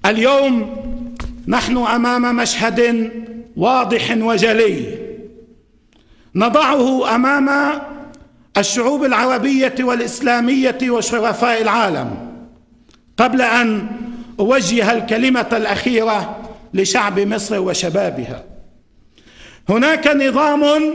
اليوم نحن أمام مشهد واضح وجلي نضعه أمام الشعوب العربية والإسلامية وشرفاء العالم. قبل أن أوجه الكلمة الأخيرة لشعب مصر وشبابها، هناك نظام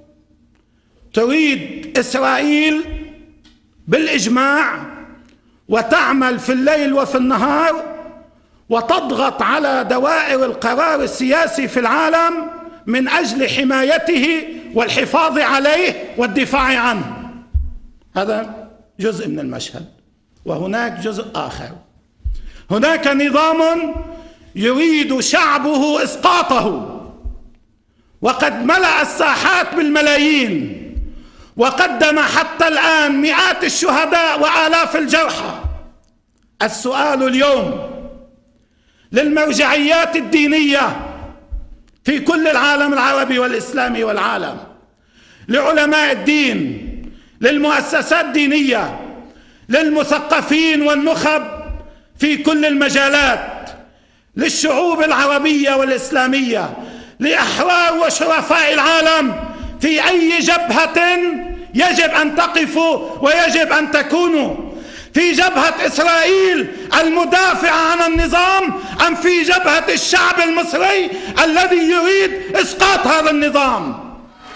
تريد إسرائيل بالإجماع وتعمل في الليل وفي النهار وتضغط على دوائر القرار السياسي في العالم من أجل حمايته والحفاظ عليه والدفاع عنه. هذا جزء من المشهد، وهناك جزء آخر. هناك نظام يريد شعبه إسقاطه، وقد ملأ الساحات بالملايين، وقدم حتى الآن مئات الشهداء وآلاف الجرحى. السؤال اليوم للمرجعيات الدينية في كل العالم العربي والإسلامي والعالم، لعلماء الدين، للمؤسسات الدينية، للمثقفين والنخب في كل المجالات، للشعوب العربية والإسلامية، لأحرار وشرفاء العالم، في أي جبهة يجب أن تقفوا ويجب أن تكونوا؟ في جبهة إسرائيل المدافع عن النظام، أم في جبهة الشعب المصري الذي يريد إسقاط هذا النظام؟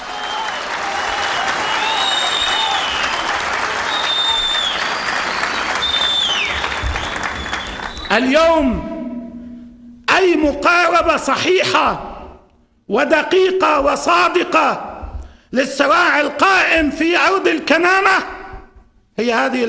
اليوم أي مقاربة صحيحة ودقيقة وصادقة للصراع القائم في أرض الكنانة هي هذه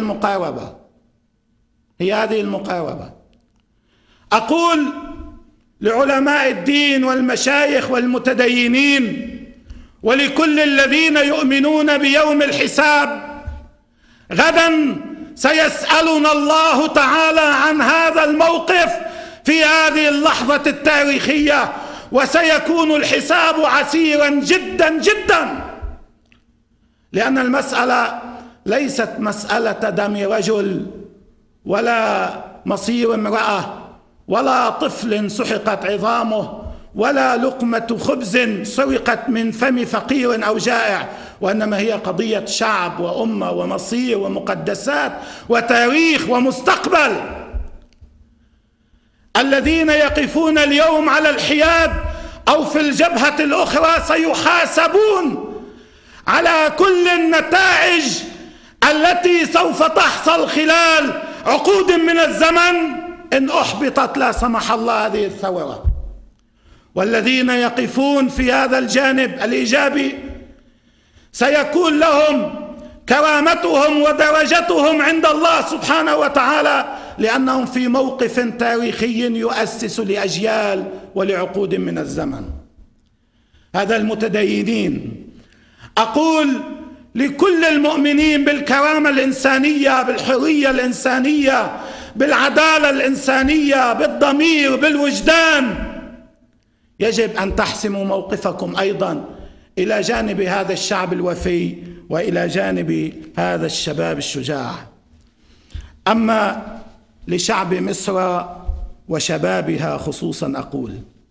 المقاربة. أقول لعلماء الدين والمشايخ والمتدينين ولكل الذين يؤمنون بيوم الحساب، غدا سيسألنا الله تعالى عن هذا الموقف في هذه اللحظة التاريخية، وسيكون الحساب عسيرا جدا جدا، لأن المسألة ليست مسألة دم رجل ولا مصير امرأة ولا طفل سحقت عظامه ولا لقمة خبز سرقت من فم فقير أو جائع، وإنما هي قضية شعب وأمة ومصير ومقدسات وتاريخ ومستقبل. الذين يقفون اليوم على الحياد أو في الجبهة الأخرى سيحاسبون على كل النتائج التي سوف تحصل خلال عقود من الزمن إن أحبطت لا سمح الله هذه الثورة. والذين يقفون في هذا الجانب الإيجابي سيكون لهم كرامتهم ودرجتهم عند الله سبحانه وتعالى، لأنهم في موقف تاريخي يؤسس لأجيال ولعقود من الزمن. هذا المتدينين. أقول لكل المؤمنين بالكرامة الإنسانية، بالحرية الإنسانية، بالعدالة الإنسانية، بالضمير، بالوجدان، يجب أن تحسموا موقفكم أيضا إلى جانب هذا الشعب الوفي وإلى جانب هذا الشباب الشجاع. أما لشعب مصر وشبابها خصوصا أقول: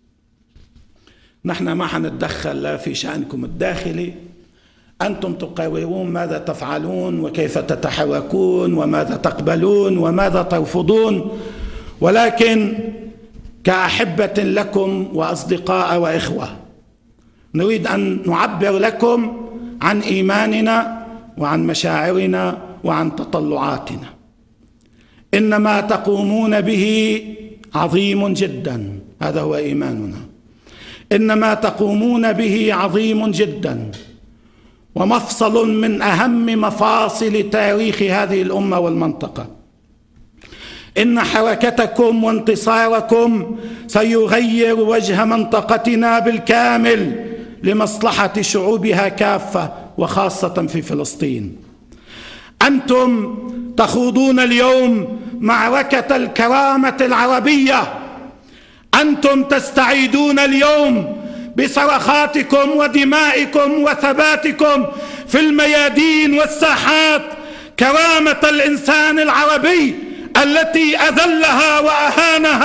نحن ما حنتدخل لا في شأنكم الداخلي، أنتم تقررون ماذا تفعلون وكيف تتحركون وماذا تقبلون وماذا ترفضون، ولكن كأحبة لكم وأصدقاء وإخوة نريد أن نعبر لكم عن إيماننا وعن مشاعرنا وعن تطلعاتنا. إن ما تقومون به عظيم جدا، هذا هو إيماننا. إن ما تقومون به عظيم جدا ومفصل من أهم مفاصل تاريخ هذه الأمة والمنطقة. إن حركتكم وانتصاركم سيغير وجه منطقتنا بالكامل لمصلحة شعوبها كافة وخاصة في فلسطين. أنتم تخوضون اليوم معركة الكرامة العربية. أنتم تستعيدون اليوم بصرخاتكم ودمائكم وثباتكم في الميادين والساحات كرامة الإنسان العربي التي أذلها وأهانها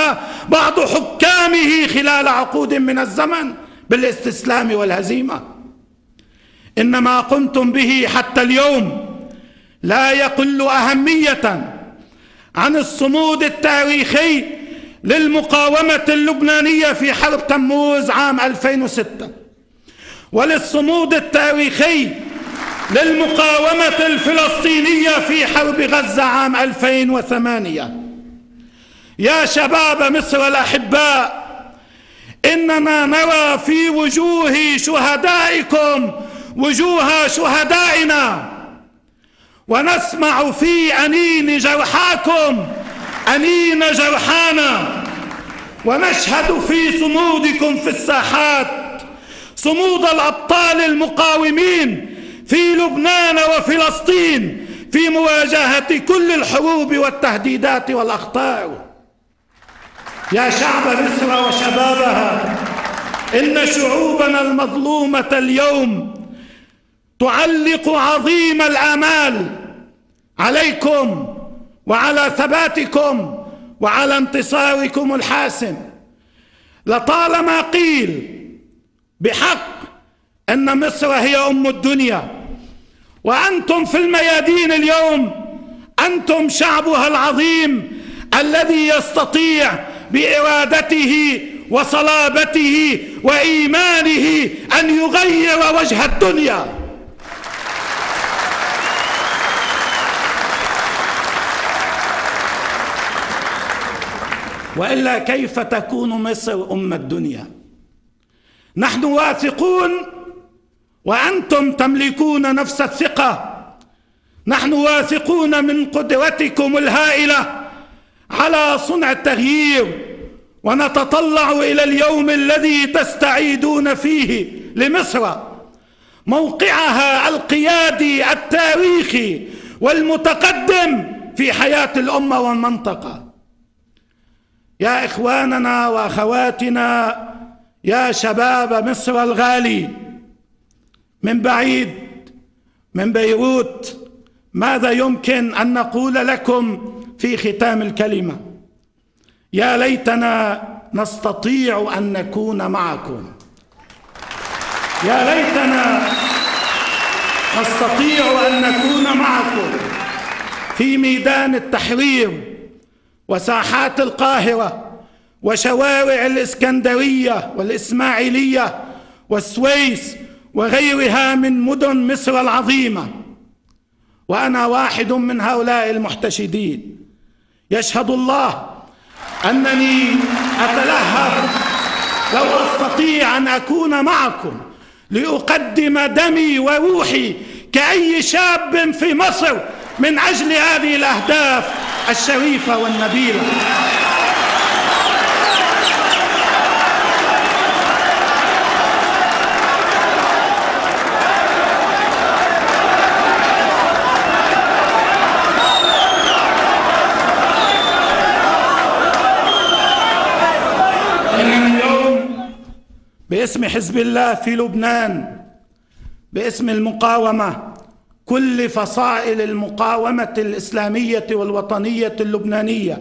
بعض حكامه خلال عقود من الزمن بالاستسلام والهزيمة. إن ما قمتم به حتى اليوم لا يقل أهمية عن الصمود التاريخي للمقاومة اللبنانية في حرب تموز عام 2006، وللصمود التاريخي للمقاومة الفلسطينية في حرب غزة عام 2008. يا شباب مصر الأحباء، إننا نرى في وجوه شهدائكم وجوه شهدائنا، ونسمع في أنين جرحاكم أنين جرحانا، ونشهد في صمودكم في الساحات صمود الأبطال المقاومين في لبنان وفلسطين في مواجهة كل الحروب والتهديدات والأخطار. يا شعب مصر وشبابها، إن شعوبنا المظلومة اليوم تعلق عظيم الآمال عليكم وعلى ثباتكم وعلى انتصاركم الحاسم. لطالما قيل بحق أن مصر هي أم الدنيا، وأنتم في الميادين اليوم، أنتم شعبها العظيم الذي يستطيع بإرادته وصلابته وإيمانه أن يغير وجه الدنيا. وإلا كيف تكون مصر أم الدنيا؟ نحن واثقون وأنتم تملكون نفس الثقة. نحن واثقون من قدرتكم الهائلة على صنع التغيير، ونتطلع إلى اليوم الذي تستعيدون فيه لمصر موقعها القيادي التاريخي والمتقدم في حياة الأمة والمنطقة. يا إخواننا وأخواتنا، يا شباب مصر الغالي، من بعيد من بيروت، ماذا يمكن أن نقول لكم في ختام الكلمة؟ يا ليتنا نستطيع أن نكون معكم، يا ليتنا نستطيع أن نكون معكم في ميدان التحرير وساحات القاهرة وشوارع الإسكندرية والإسماعيلية والسويس وغيرها من مدن مصر العظيمة. وأنا واحد من هؤلاء المحتشدين. يشهد الله أنني أتلهف لو أستطيع أن أكون معكم لأقدم دمي وروحي كأي شاب في مصر من أجل هذه الأهداف الشريفة والنبيلة. باسم حزب الله في لبنان، باسم المقاومة، كل فصائل المقاومة الإسلامية والوطنية اللبنانية،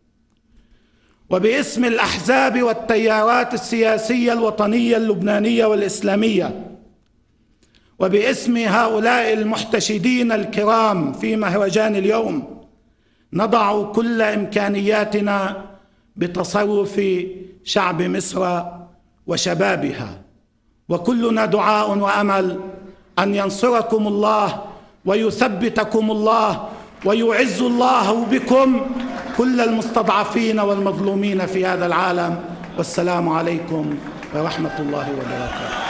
وباسم الأحزاب والتيارات السياسية الوطنية اللبنانية والإسلامية، وباسم هؤلاء المحتشدين الكرام في مهرجان اليوم، نضع كل إمكانياتنا بتصرف شعب مصر وشبابها، وكلنا دعاء وأمل أن ينصركم الله ويثبتكم الله ويعز الله بكم كل المستضعفين والمظلومين في هذا العالم. والسلام عليكم ورحمة الله وبركاته.